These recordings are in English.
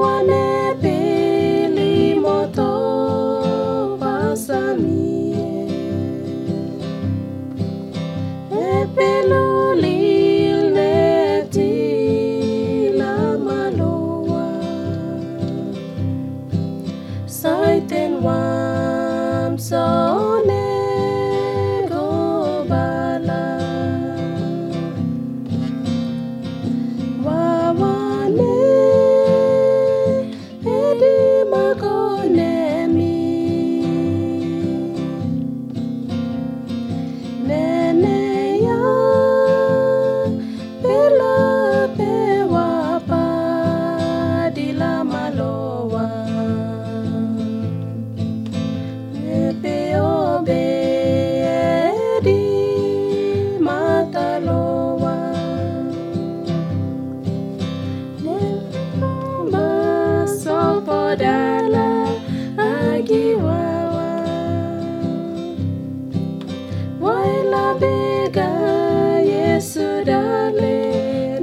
wane pili moto pasamie epelo lil neti la maloa saiten wam sone go bala wawane edi magonemi nene ya pela pewapa di la maloa epe obe edi mataloa Sopodala agiwawa Waila bega Yesu dale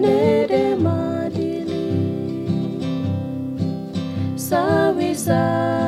nede madili Sawisa